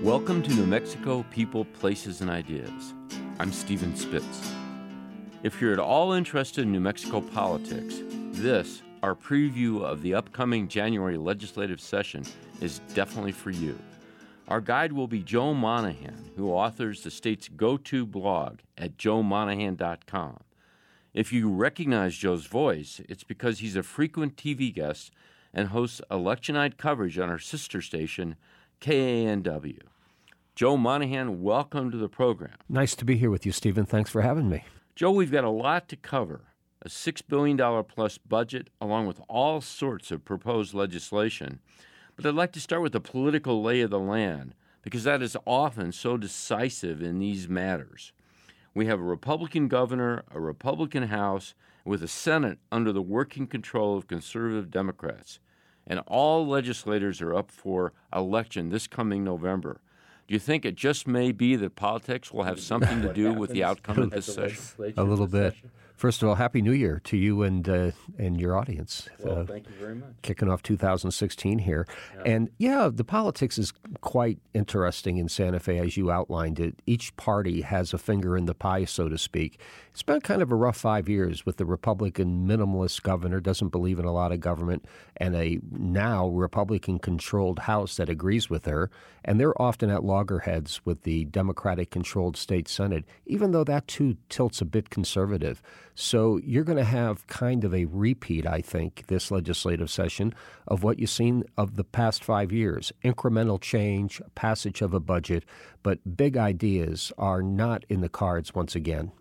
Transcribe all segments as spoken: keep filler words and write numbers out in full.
Welcome to New Mexico People, Places, and Ideas. I'm Stephen Spitz. If you're at all interested in New Mexico politics, this, our preview of the upcoming January legislative session, is definitely for you. Our guide will be Joe Monahan, who authors the state's go-to blog at joe monahan dot com. If you recognize Joe's voice, it's because he's a frequent T V guest and hosts election night coverage on our sister station, K A N W. Joe Monahan, welcome to the program. Nice to be here with you, Stephen. Thanks for having me. Joe, we've got a lot to cover. A six billion dollars plus budget, along with all sorts of proposed legislation. But I'd like to start with the political lay of the land, because that is often so decisive in these matters. We have a Republican governor, a Republican House, with a Senate under the working control of conservative Democrats. And all legislators are up for election this coming November. Do you think it just may be that politics will have something to do with the outcome of this session? A little bit. First of all, Happy New Year to you and uh, and your audience. Well, uh, thank you very much. Kicking off two thousand sixteen here. Yeah. And yeah, the politics is quite interesting in Santa Fe, as you outlined it. Each party has a finger in the pie, so to speak. It's been kind of a rough five years with the Republican minimalist governor, doesn't believe in a lot of government, and a now Republican-controlled House that agrees with her. And they're often at loggerheads with the Democratic-controlled state Senate, even though that too tilts a bit conservative. So you're going to have kind of a repeat, I think, this legislative session of what you've seen of the past five years. Incremental change, passage of a budget, but big ideas are not in the cards once again.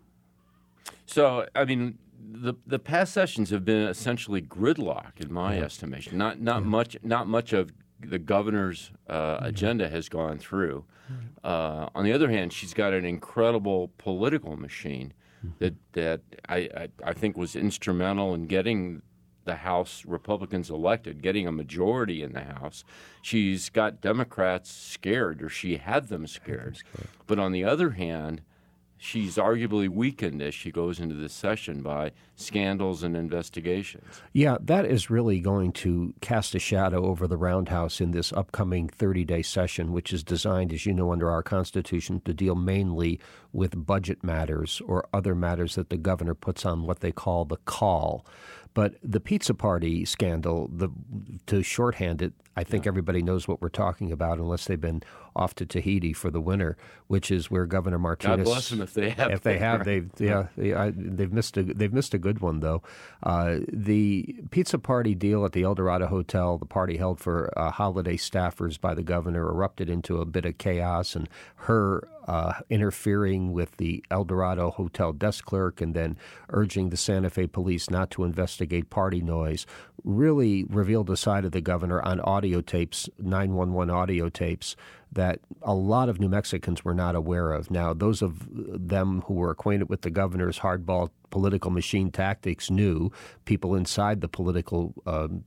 So, I mean, the the past sessions have been essentially gridlock, in my yeah. estimation. Not not yeah. much not much of the governor's uh, agenda has gone through. Uh, on the other hand, she's got an incredible political machine that that I, I, I think was instrumental in getting the House Republicans elected, getting a majority in the House. She's got Democrats scared, or she had them scared. scared. But on the other hand, she's arguably weakened as she goes into this session by scandals and investigations. Yeah, that is really going to cast a shadow over the Roundhouse in this upcoming thirty-day session, which is designed, as you know, under our Constitution to deal mainly with budget matters or other matters that the governor puts on what they call the call. But the pizza party scandal, the, to shorthand it, I think yeah. everybody knows what we're talking about unless they've been off to Tahiti for the winter, which is where Governor Martinez. God bless them if they have. If they have, they've yeah, they, they've missed a they've missed a good one though. Uh, the pizza party deal at the El Dorado Hotel, the party held for uh, holiday staffers by the governor, erupted into a bit of chaos, and her uh, interfering with the El Dorado Hotel desk clerk and then urging the Santa Fe police not to investigate party noise really revealed a side of the governor on audio tapes, nine one one audio tapes, that a lot of New Mexicans were not aware of. Now, those of them who were acquainted with the governor's hardball political machine tactics knew. People inside the political um,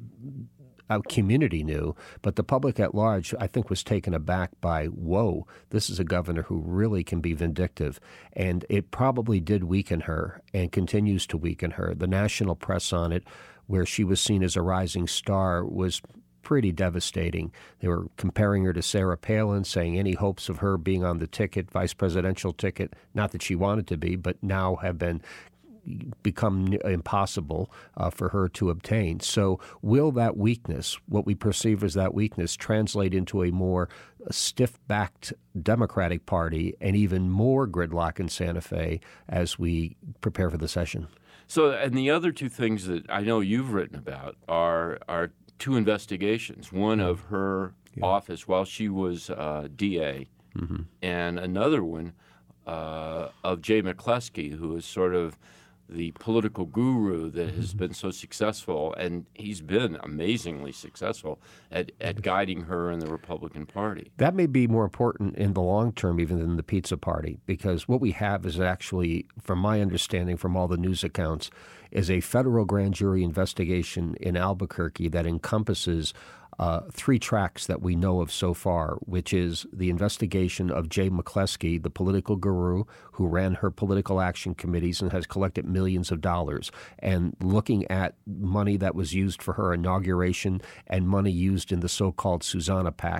uh, community knew. But the public at large, I think, was taken aback by, whoa, this is a governor who really can be vindictive. And it probably did weaken her and continues to weaken her. The national press on it, where she was seen as a rising star, was pretty devastating. They were comparing her to Sarah Palin, saying any hopes of her being on the ticket, vice presidential ticket, not that she wanted to be, but now have been become impossible uh, for her to obtain. So will that weakness, what we perceive as that weakness, translate into a more stiff-backed Democratic Party and even more gridlock in Santa Fe as we prepare for the session? So, and the other two things that I know you've written about are are two investigations. One of her yeah. office while she was uh, D A, mm-hmm. and another one uh, of Jay McCleskey, who is sort of the political guru that has been so successful, and he's been amazingly successful at, at guiding her in the Republican Party. That may be more important in the long term even than the pizza party, because what we have is actually, from my understanding from all the news accounts, is a federal grand jury investigation in Albuquerque that encompasses Uh, three tracks that we know of so far, which is the investigation of Jay McCleskey, the political guru who ran her political action committees and has collected millions of dollars, and looking at money that was used for her inauguration and money used in the so-called Susanna PAC.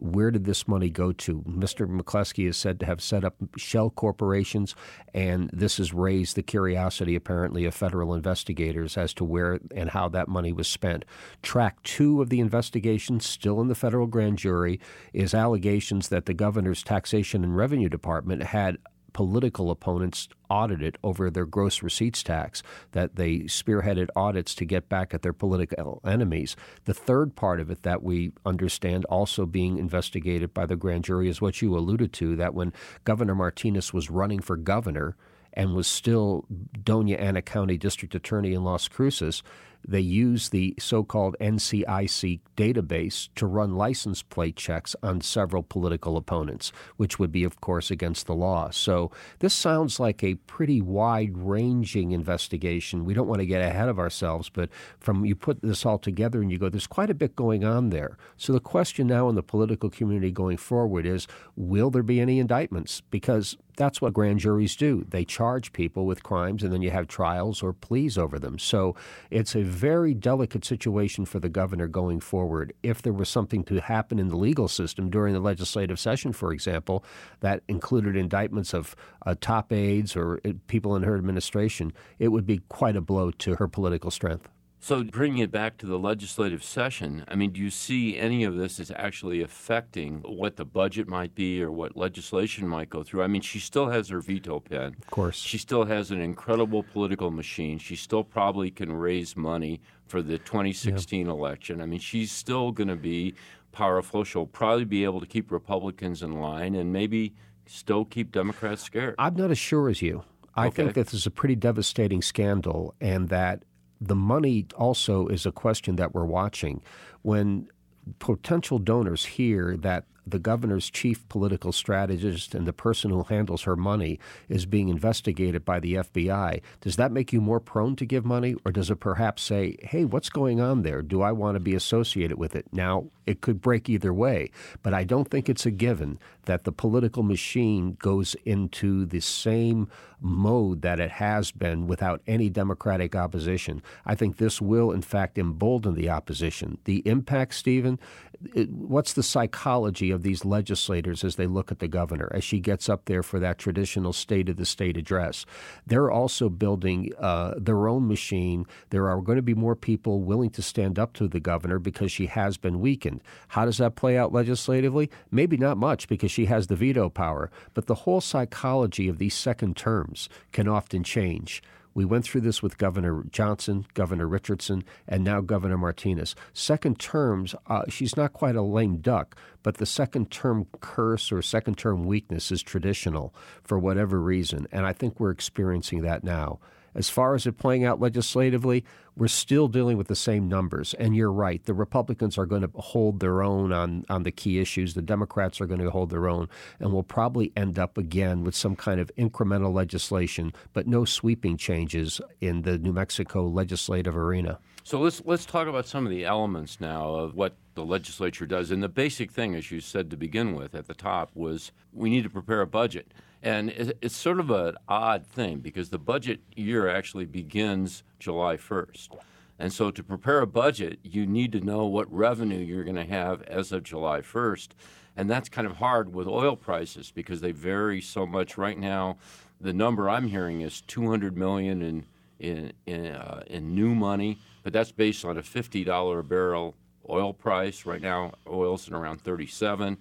Where did this money go to? Mister McCleskey is said to have set up shell corporations, and this has raised the curiosity, apparently, of federal investigators as to where and how that money was spent. Track two of the investigation, still in the federal grand jury, is allegations that the governor's Taxation and Revenue Department had political opponents audited over their gross receipts tax, that they spearheaded audits to get back at their political enemies. The third part of it that we understand also being investigated by the grand jury is what you alluded to, that when Governor Martinez was running for governor and was still Doña Ana County District Attorney in Las Cruces, they used the so-called N C I C database to run license plate checks on several political opponents, which would be, of course, against the law. So this sounds like a pretty wide-ranging investigation. We don't want to get ahead of ourselves, but from you put this all together and you go, there's quite a bit going on there. So the question now in the political community going forward is, will there be any indictments? Because that's what grand juries do. They charge people with crimes, and then you have trials or pleas over them. So it's a very delicate situation for the governor going forward. If there was something to happen in the legal system during the legislative session, for example, that included indictments of uh, top aides or uh, people in her administration, it would be quite a blow to her political strength. So bringing it back to the legislative session, I mean, do you see any of this as actually affecting what the budget might be or what legislation might go through? I mean, she still has her veto pen. Of course. She still has an incredible political machine. She still probably can raise money for the twenty sixteen yeah. election. I mean, she's still going to be powerful. She'll probably be able to keep Republicans in line and maybe still keep Democrats scared. I'm not as sure as you. I okay. think that this is a pretty devastating scandal, and that the money also is a question that we're watching. When potential donors hear that the governor's chief political strategist and the person who handles her money is being investigated by the F B I, does that make you more prone to give money, or does it perhaps say, hey, what's going on there? Do I want to be associated with it? Now, it could break either way, but I don't think it's a given that the political machine goes into the same mode that it has been without any Democratic opposition. I think this will, in fact, embolden the opposition. The impact, Stephen, it, what's the psychology of these legislators as they look at the governor, as she gets up there for that traditional State of the State address? They're also building uh, their own machine. There are going to be more people willing to stand up to the governor because she has been weakened. How does that play out legislatively? Maybe not much, because she has the veto power. But the whole psychology of these second terms can often change. We went through this with Governor Johnson, Governor Richardson, and now Governor Martinez. Second terms, uh, she's not quite a lame duck, but the second term curse or second term weakness is traditional for whatever reason, and I think we're experiencing that now. As far as it playing out legislatively, we're still dealing with the same numbers. And you're right, the Republicans are going to hold their own on, on the key issues. The Democrats are going to hold their own. And we'll probably end up again with some kind of incremental legislation, but no sweeping changes in the New Mexico legislative arena. So let's let's talk about some of the elements now of what the legislature does. And the basic thing, as you said to begin with at the top, was we need to prepare a budget. And it's sort of an odd thing because the budget year actually begins July first. And so to prepare a budget, you need to know what revenue you're going to have as of July first. And that's kind of hard with oil prices because they vary so much. Right now, the number I'm hearing is two hundred million dollars in in in, uh, in new money, but that's based on a fifty dollars a barrel oil price. Right now, oil's at around thirty-seven.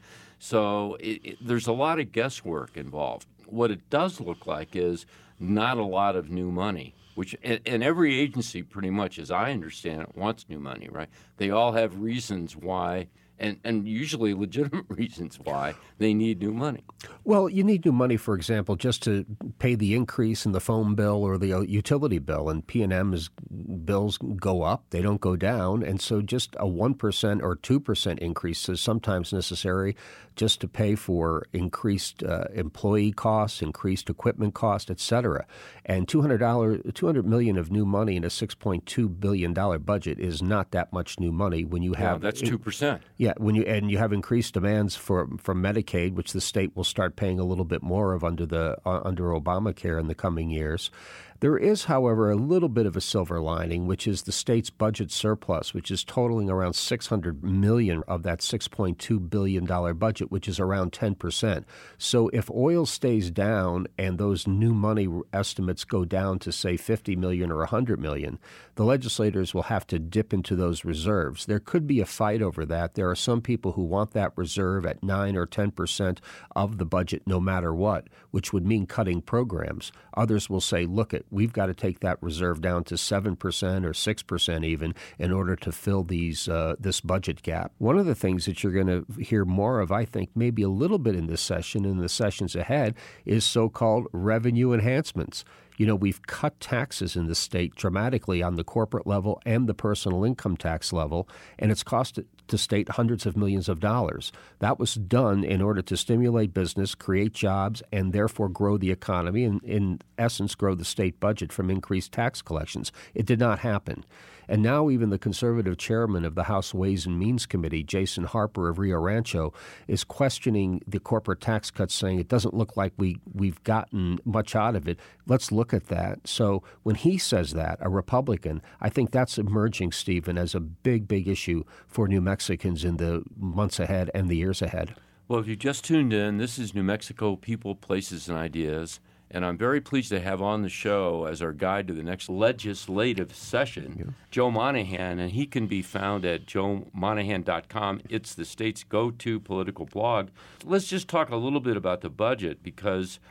So it, it, there's a lot of guesswork involved. What it does look like is not a lot of new money, which and, and every agency pretty much, as I understand it, wants new money, right? They all have reasons why, and, and usually legitimate reasons why they need new money. Well, you need new money, for example, just to pay the increase in the phone bill or the utility bill. And P and M's bills go up, they don't go down. And so just a one percent or two percent increase is sometimes necessary just to pay for increased uh, employee costs, increased equipment costs, et cetera. And two hundred dollars, two hundred million dollars of new money in a six point two billion dollars budget is not that much new money when you have— yeah, that's two percent. Yeah, when you and you have increased demands for from Medicaid, which the state will start paying a little bit more of under the uh, under Obamacare in the coming years. There is, however, a little bit of a silver lining, which is the state's budget surplus, which is totaling around six hundred million dollars of that six point two billion dollars budget, which is around ten percent. So if oil stays down and those new money estimates go down to, say, fifty million dollars or one hundred million dollars, the legislators will have to dip into those reserves. There could be a fight over that. There are some people who want that reserve at nine or ten percent of the budget no matter what, which would mean cutting programs. Others will say, look, it, we've got to take that reserve down to seven percent or six percent even in order to fill these uh, this budget gap. One of the things that you're going to hear more of, I think, maybe a little bit in this session and the sessions ahead, is so-called revenue enhancements. You know, we've cut taxes in the state dramatically on the corporate level and the personal income tax level, and it's cost the state hundreds of millions of dollars. That was done in order to stimulate business, create jobs, and therefore grow the economy and, in essence, grow the state budget from increased tax collections. It did not happen. And now even the conservative chairman of the House Ways and Means Committee, Jason Harper of Rio Rancho, is questioning the corporate tax cuts, saying it doesn't look like we, we've gotten much out of it. Let's look at that. So when he says that, a Republican, I think that's emerging, Stephen, as a big, big issue for New Mexicans in the months ahead and the years ahead. Well, if you just tuned in, this is New Mexico People, Places, and Ideas. And I'm very pleased to have on the show as our guide to the next legislative session, yeah. Joe Monahan, and he can be found at joe monahan dot com. It's the state's go-to political blog. Let's just talk a little bit about the budget, because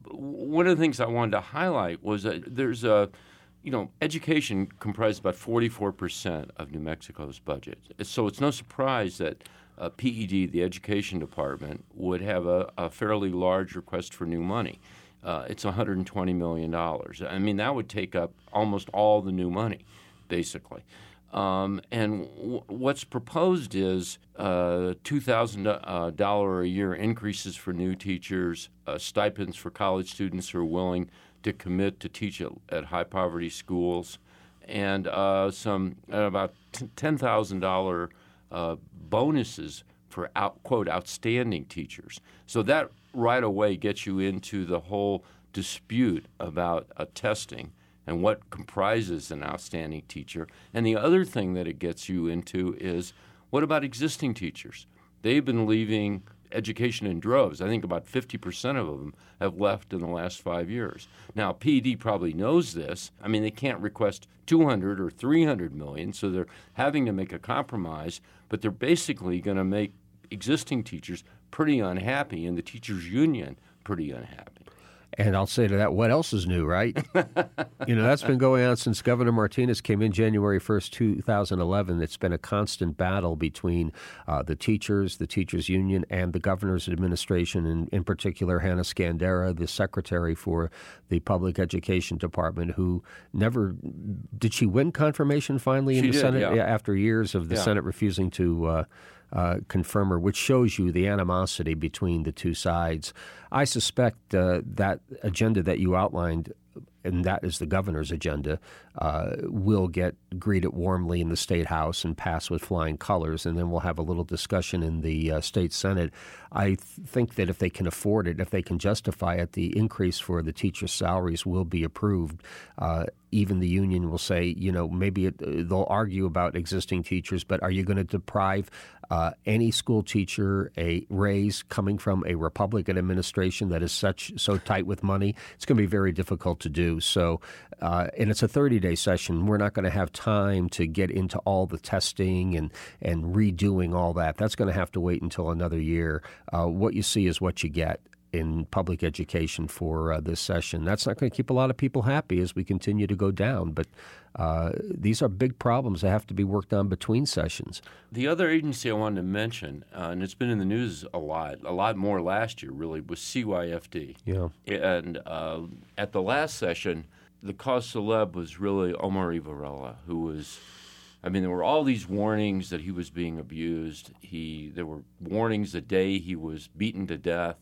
one of the things I wanted to highlight was that there's a, you know, education comprises about forty-four percent of New Mexico's budget. So it's no surprise that uh, P E D, the Education Department, would have a, a fairly large request for new money. Uh, it's one hundred twenty million dollars. I mean, that would take up almost all the new money, basically. Um, and w- what's proposed is uh, two thousand dollars a year increases for new teachers, uh, stipends for college students who are willing to commit to teach at, at high-poverty schools, and uh, some uh, about ten thousand dollars uh, bonuses for, out, quote, outstanding teachers. So that right away gets you into the whole dispute about uh, testing and what comprises an outstanding teacher. And the other thing that it gets you into is, what about existing teachers? They've been leaving education in droves. I think about fifty percent of them have left in the last five years. Now, P E D probably knows this. I mean, they can't request two hundred or three hundred million, so they're having to make a compromise, but they're basically going to make existing teachers pretty unhappy, and the teachers' union pretty unhappy. And I'll say to that, what else is new, right? You know, that's been going on since Governor Martinez came in January first, two thousand eleven. It's been a constant battle between uh, the teachers, the teachers' union, and the governor's administration, and in particular Hannah Scandera, the secretary for the Public Education Department, who never – did she win confirmation finally in she the did, Senate yeah. after years of the yeah. Senate refusing to uh, – Uh, confirmer, which shows you the animosity between the two sides. I suspect uh, that agenda that you outlined, and that is the governor's agenda, uh, will get greeted warmly in the State House and pass with flying colors, and then we'll have a little discussion in the uh, State Senate. I th- think that if they can afford it, if they can justify it, the increase for the teachers' salaries will be approved. Uh, even the union will say, you know, maybe it, they'll argue about existing teachers, but are you going to deprive uh, any school teacher a raise coming from a Republican administration that is such so tight with money? It's going to be very difficult to do. So, uh, and it's a thirty-day session. We're not going to have time to get into all the testing and, and redoing all that. That's going to have to wait until another year. Uh, what you see is what you get in public education for uh, this session. That's not going to keep a lot of people happy as we continue to go down, but uh, these are big problems that have to be worked on between sessions. The other agency I wanted to mention, uh, and it's been in the news a lot, a lot more last year really, was C Y F D. Yeah. And uh, at the last session, the cause celeb was really Omar Varela, who was, I mean, there were all these warnings that he was being abused. He, there were warnings the day he was beaten to death.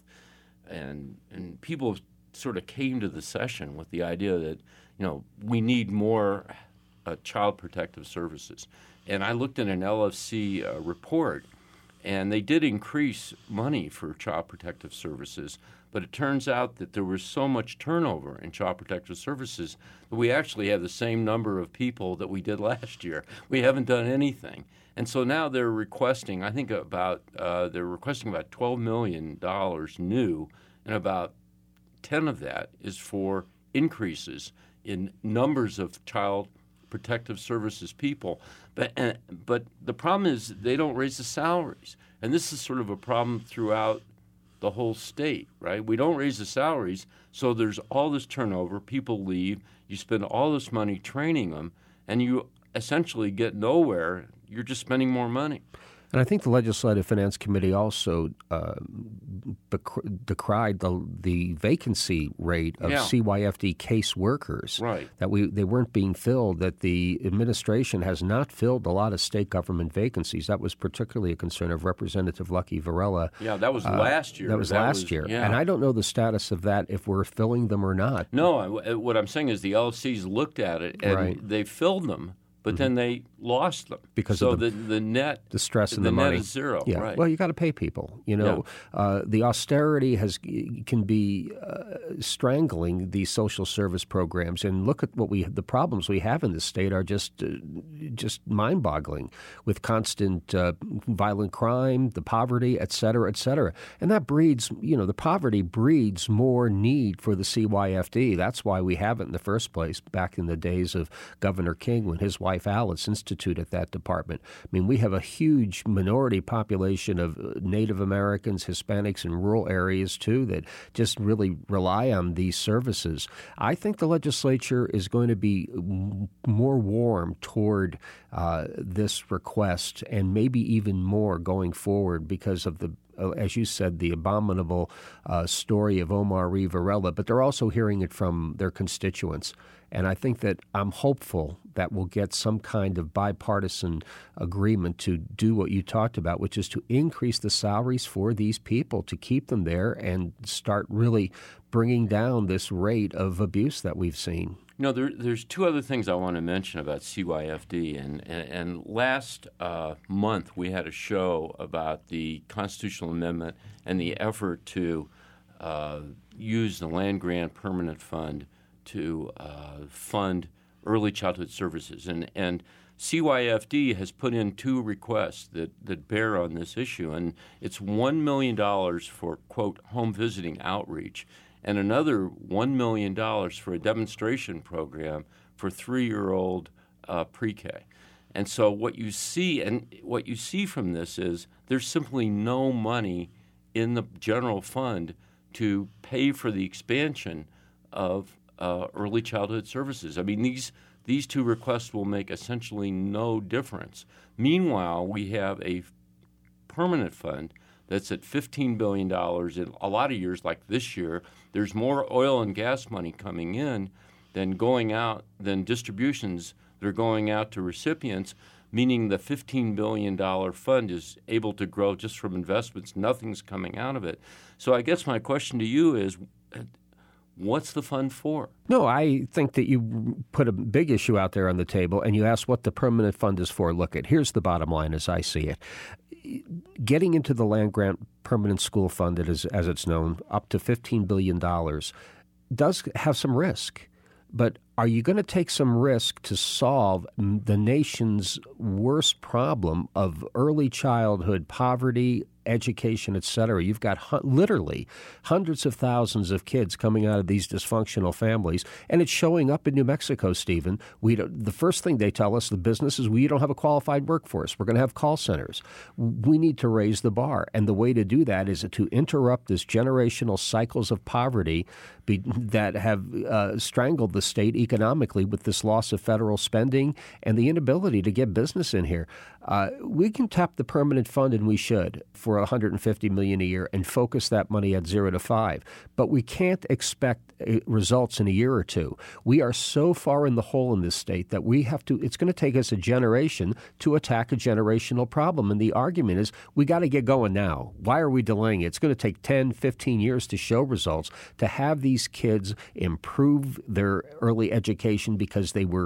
And and people sort of came to the session with the idea that, you know, we need more uh, child protective services. And I looked at an L F C uh, report And they did increase money for Child Protective Services, but it turns out that there was so much turnover in Child Protective Services that we actually have the same number of people that we did last year. We haven't done anything. And so now they're requesting, I think about, uh, they're requesting about twelve million dollars new, and about ten of that is for increases in numbers of Child Protective Services people. But uh, but the problem is they don't raise the salaries. And this is sort of a problem throughout the whole state, right? We don't raise the salaries, so there's all this turnover. People leave. You spend all this money training them, and you essentially get nowhere. You're just spending more money. And I think the Legislative Finance Committee also uh, bec- decried the the vacancy rate of yeah. C Y F D case workers. Right. That we they weren't being filled, that the administration has not filled a lot of state government vacancies. That was particularly a concern of Representative Lucky Varela. Yeah, that was uh, last year. That was that last was, year. Yeah. And I don't know the status of that, if we're filling them or not. No, I, what I'm saying is the L F Cs looked at it, and right. they filled them. But mm-hmm. then they lost them because so of the, the, the net, the stress and the, the net money is zero. Yeah. Right. Well, you got to pay people. You know, yeah. uh, the austerity has can be uh, strangling these social service programs. And look at what we the problems we have in this state are just uh, just mind-boggling, with constant uh, violent crime, the poverty, et cetera, et cetera. And that breeds, you know, the poverty breeds more need for the C Y F D. That's why we have it in the first place. Back in the days of Governor King, when his wife Alice instituted that department. I mean, we have a huge minority population of Native Americans, Hispanics in rural areas, too, that just really rely on these services. I think the legislature is going to be more warm toward uh, this request, and maybe even more going forward because of the as you said, the abominable uh, story of Omar Reeve Varela, but they're also hearing it from their constituents. And I think that I'm hopeful that we'll get some kind of bipartisan agreement to do what you talked about, which is to increase the salaries for these people, to keep them there and start really bringing down this rate of abuse that we've seen. You know, there, there's two other things I want to mention about C Y F D. And, and, and last uh, month we had a show about the constitutional amendment and the effort to uh, use the Land Grant Permanent Fund to uh, fund early childhood services. And, and C Y F D has put in two requests that, that bear on this issue. And it's one million dollars for, quote, home visiting outreach, and another one million dollars for a demonstration program for three-year-old uh, pre-K. And so what you see, and what you see from this is there's simply no money in the general fund to pay for the expansion of uh, early childhood services. I mean, these these two requests will make essentially no difference. Meanwhile, we have a permanent fund that's at fifteen billion dollars. In a lot of years, like this year, there's more oil and gas money coming in than going out, than distributions that are going out to recipients, meaning the fifteen billion dollars fund is able to grow just from investments. Nothing's coming out of it. So I guess my question to you is, what's the fund for? No, I think that you put a big issue out there on the table, and you ask what the permanent fund is for. Look, at here's the bottom line as I see it. Getting into the Land Grant Permanent School Fund, as, as it's known, up to fifteen billion dollars, does have some risk. But are you going to take some risk to solve the nation's worst problem of early childhood poverty, education, et cetera? You've got hu- literally hundreds of thousands of kids coming out of these dysfunctional families, and it's showing up in New Mexico, Stephen. We don't, the first thing they tell us, the businesses, we don't have a qualified workforce. We're going to have call centers. We need to raise the bar, and the way to do that is to interrupt this generational cycles of poverty be, that have uh, strangled the state economically with this loss of federal spending and the inability to get business in here. Uh, we can tap the permanent fund, and we should, for one hundred fifty million dollars a year and focus that money at zero to five. But we can't expect results in a year or two. We are so far in the hole in this state that we have to, it's going to take us a generation to attack a generational problem. And the argument is we got to get going now. Why are we delaying it? It's going to take ten, fifteen years to show results, to have these kids improve their early education because they were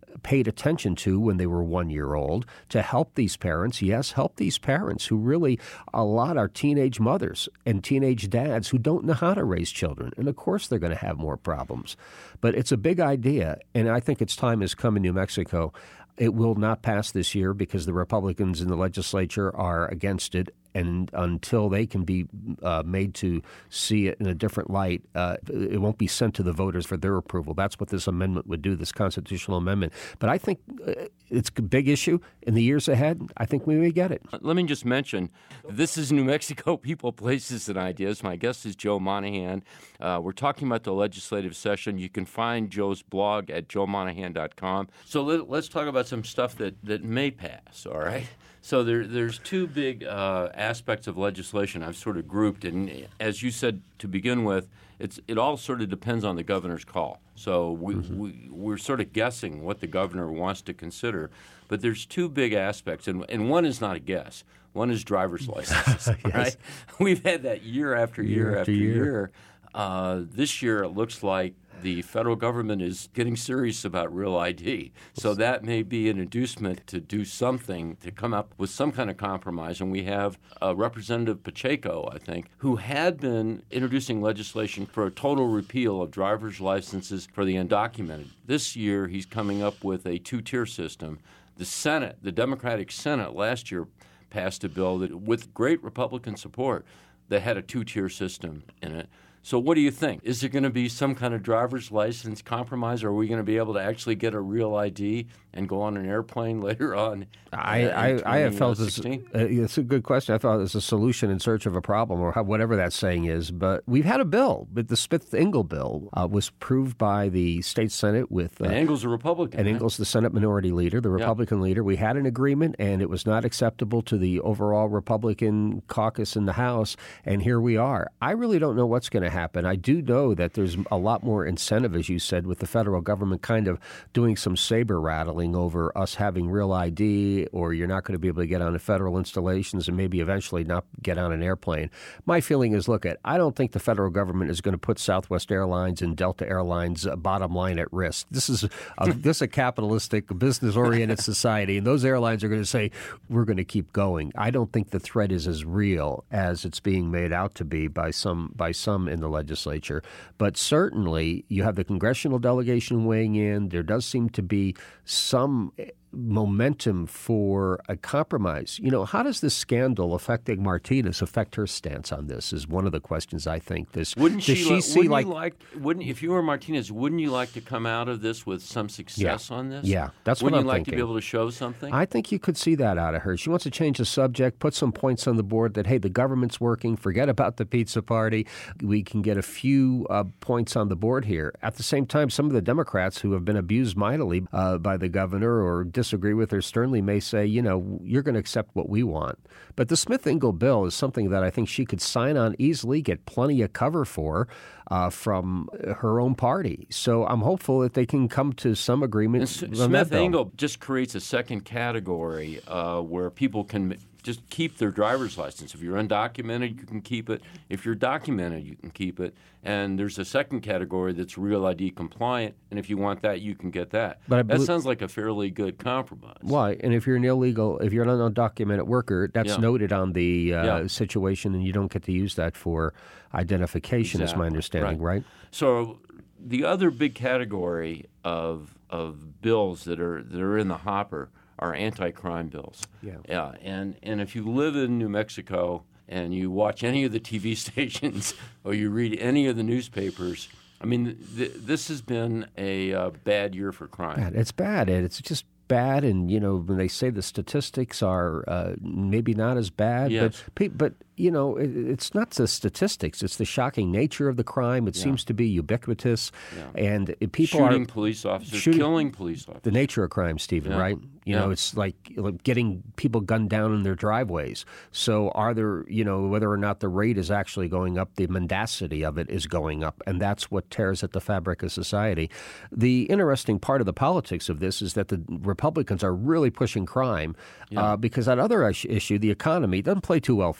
paid attention to when they were one year old to help these parents. Yes, help these parents who really, a lot are teenage mothers and teenage dads who don't know how to raise children. And of course they're going to have more problems. But it's a big idea, and I think its time has come in New Mexico. It will not pass this year because the Republicans in the legislature are against it. And until they can be uh, made to see it in a different light, uh, it won't be sent to the voters for their approval. That's what this amendment would do, this constitutional amendment. But I think uh, it's a big issue in the years ahead. I think we may get it. Let me just mention, this is New Mexico People, Places, and Ideas. My guest is Joe Monahan. Uh, we're talking about the legislative session. You can find Joe's blog at joe monahan dot com. So let, let's talk about some stuff that, that may pass, all right? So there, there's two big uh, aspects of legislation I've sort of grouped, and as you said to begin with, it's it all sort of depends on the governor's call. So we, mm-hmm. we we're sort of guessing what the governor wants to consider, but there's two big aspects, and and one is not a guess. One is driver's licenses. Yes. Right? We've had that year after year, year after year. year. Uh, this year, it looks like the federal government is getting serious about Real I D. So that may be an inducement to do something, to come up with some kind of compromise. And we have uh, Representative Pacheco, I think, who had been introducing legislation for a total repeal of driver's licenses for the undocumented. This year, he's coming up with a two-tier system. The Senate, the Democratic Senate, last year passed a bill that, with great Republican support, that had a two-tier system in it. So what do you think? Is there going to be some kind of driver's license compromise, or are we going to be able to actually get a real I D and go on an airplane later on? I, uh, I, I have felt this, uh, it's a good question. I thought it's a solution in search of a problem, or how, whatever that saying is. But we've had a bill, but the Smith-Engel bill uh, was approved by the state Senate with... Uh, and Engel's a Republican. And right? Engel's the Senate minority leader, the Republican yeah. leader. We had an agreement, and it was not acceptable to the overall Republican caucus in the House, and here we are. I really don't know what's going to happen. I do know that there's a lot more incentive, as you said, with the federal government kind of doing some saber rattling over us having Real I D, or you're not going to be able to get on the federal installations and maybe eventually not get on an airplane. My feeling is, look, at I don't think the federal government is going to put Southwest Airlines and Delta Airlines' bottom line at risk. This is a, this is a capitalistic, business-oriented society, and those airlines are going to say, we're going to keep going. I don't think the threat is as real as it's being made out to be by some by some in the legislature. But certainly you have the congressional delegation weighing in. There does seem to be some momentum for a compromise. You know, how does this scandal affecting Martinez affect her stance on this is one of the questions I think. This Wouldn't she, she li- see wouldn't like, you like, wouldn't, if you were Martinez, wouldn't you like to come out of this with some success yeah, on this? Yeah, that's wouldn't what I'm you like thinking. to be able to show something? I think you could see that out of her. She wants to change the subject, put some points on the board that, hey, the government's working, forget about the pizza party. We can get a few uh, points on the board here. At the same time, some of the Democrats who have been abused mightily uh, by the governor or disagree with her sternly may say, you know, you're going to accept what we want. But the Smith-Engel bill is something that I think she could sign on easily, get plenty of cover for uh, from her own party. So I'm hopeful that they can come to some agreement. S- Smith-Engel just creates a second category uh, where people can just keep their driver's license. If you're undocumented, you can keep it. If you're documented, you can keep it. And there's a second category that's Real I D compliant, and if you want that, you can get that. But that sounds like a fairly good compromise. Why? And if you're an illegal, if you're an undocumented worker, that's yeah. noted on the uh, yeah. situation, and you don't get to use that for identification, exactly. is my understanding, right. right? So the other big category of of bills that are that are in the hopper are anti-crime bills. Yeah. Yeah. And and if you live in New Mexico and you watch any of the T V stations or you read any of the newspapers, I mean, th- this has been a uh, bad year for crime. Bad. It's bad, Ed. It's just bad. And, you know, when they say the statistics are uh, maybe not as bad, yes. but, pe- but you know, it, it's not the statistics. It's the shocking nature of the crime. It yeah. seems to be ubiquitous. Yeah. And it, people shooting are... police officers, shooting, killing police officers. The nature of crime, Stephen, yeah. right? You yeah. know, it's like, like getting people gunned down in their driveways. So are there, you know, whether or not the rate is actually going up, the mendacity of it is going up. And that's what tears at the fabric of society. The interesting part of the politics of this is that the Republicans are really pushing crime yeah. uh, because that other issue, the economy, doesn't play too well for them.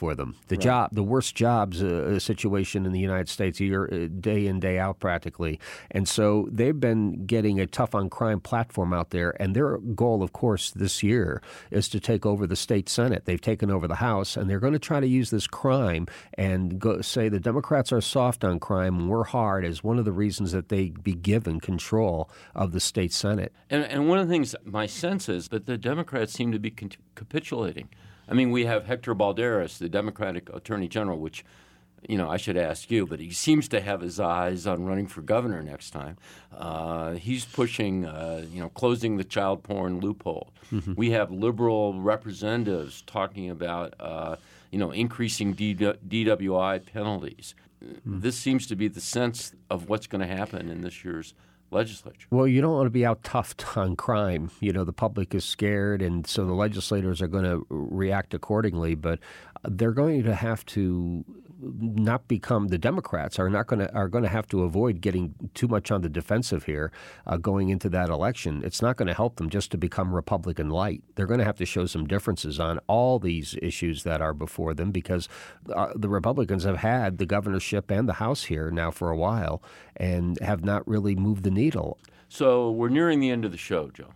the Right. job, the worst jobs uh, situation in the United States, year, uh, day in, day out practically. And so they've been getting a tough on crime platform out there. And their goal, of course, this year is to take over the state Senate. They've taken over the House, and they're going to try to use this crime and go, say the Democrats are soft on crime and we're hard as one of the reasons that they be given control of the state Senate. And, and one of the things, my sense is that the Democrats seem to be con- capitulating. I mean, we have Hector Balderas, the Democratic Attorney General, which, you know, I should ask you, but he seems to have his eyes on running for governor next time. Uh, he's pushing, uh, you know, closing the child porn loophole. Mm-hmm. We have liberal representatives talking about, uh, you know, increasing D W I penalties. Mm-hmm. This seems to be the sense of what's going to happen in this year's legislature. Well, you don't want to be out toughed on crime. You know, the public is scared, and so the legislators are going to react accordingly. But they're going to have to not become the Democrats are not going to are going to have to avoid getting too much on the defensive here uh, going into that election. It's not going to help them just to become Republican light. They're going to have to show some differences on all these issues that are before them because uh, the Republicans have had the governorship and the House here now for a while and have not really moved the needle. So we're nearing the end of the show, Joe.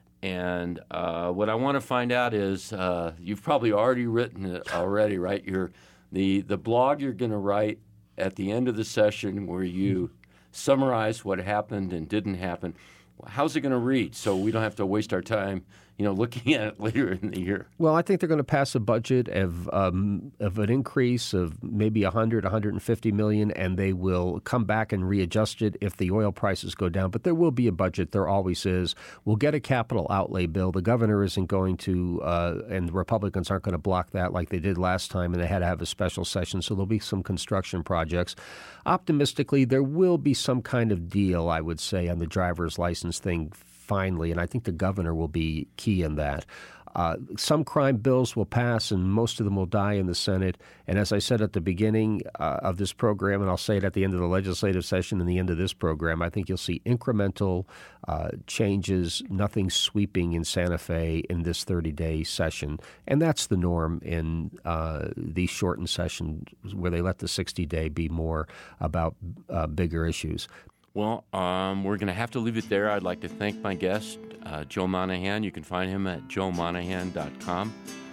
And uh, what I want to find out is uh, you've probably already written it already, right? You're The the blog you're going to write at the end of the session where you summarize what happened and didn't happen, how's it going to read so we don't have to waste our time, you know, looking at it later in the year? Well, I think they're going to pass a budget of um, of an increase of maybe one hundred, one hundred fifty million, and they will come back and readjust it if the oil prices go down. But there will be a budget. There always is. We'll get a capital outlay bill. The governor isn't going to, uh, and the Republicans aren't going to block that like they did last time, and they had to have a special session. So there'll be some construction projects. Optimistically, there will be some kind of deal, I would say, on the driver's license thing finally, and I think the governor will be key in that. Uh, some crime bills will pass, and most of them will die in the Senate. And as I said at the beginning uh, of this program, and I'll say it at the end of the legislative session and the end of this program, I think you'll see incremental uh, changes, nothing sweeping in Santa Fe in this thirty-day session. And that's the norm in uh, these shortened sessions where they let the sixty-day be more about uh, bigger issues. Well, um, we're going to have to leave it there. I'd like to thank my guest, uh, Joe Monahan. You can find him at joe monahan dot com.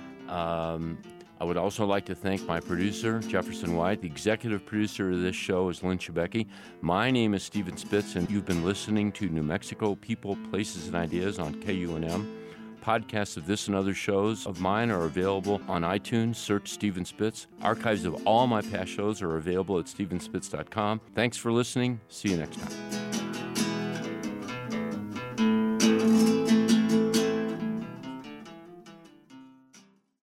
Um, I would also like to thank my producer, Jefferson White. The executive producer of this show is Lynn Chebecki. My name is Stephen Spitz, and you've been listening to New Mexico People, Places, and Ideas on K U N M. Podcasts of this and other shows of mine are available on iTunes. Search Stephen Spitz. Archives of all my past shows are available at stephen spitz dot com. Thanks for listening. See you next time.